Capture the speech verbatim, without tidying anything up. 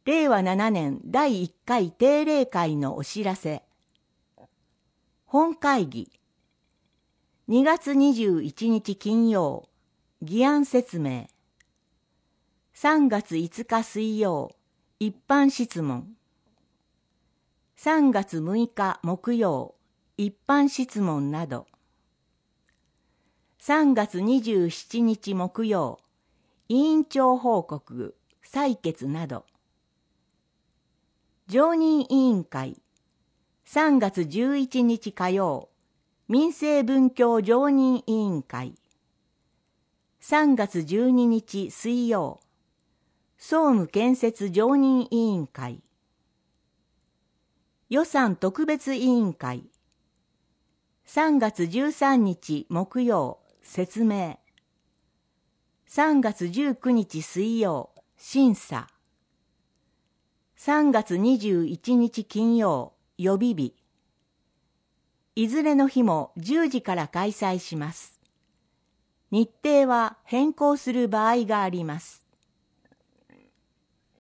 れいわななねんだいいっかい定例会のお知らせ。本会議。にがつにじゅういちにち金曜、議案説明。さんがついつか水曜、一般質問。さんがつむいか木曜、一般質問など。さんがつにじゅうしちにち木曜、委員長報告、採決など。常任委員会。さんがつじゅういちにち火曜、民生文教常任委員会。さんがつじゅうににち水曜、総務建設常任委員会。予算特別委員会。さんがつじゅうさんにち木曜、説明。さんがつじゅうくにち水曜、審査。さんがつにじゅういちにち金曜、予備日。いずれの日もじゅうじから開催します。日程は変更する場合があります。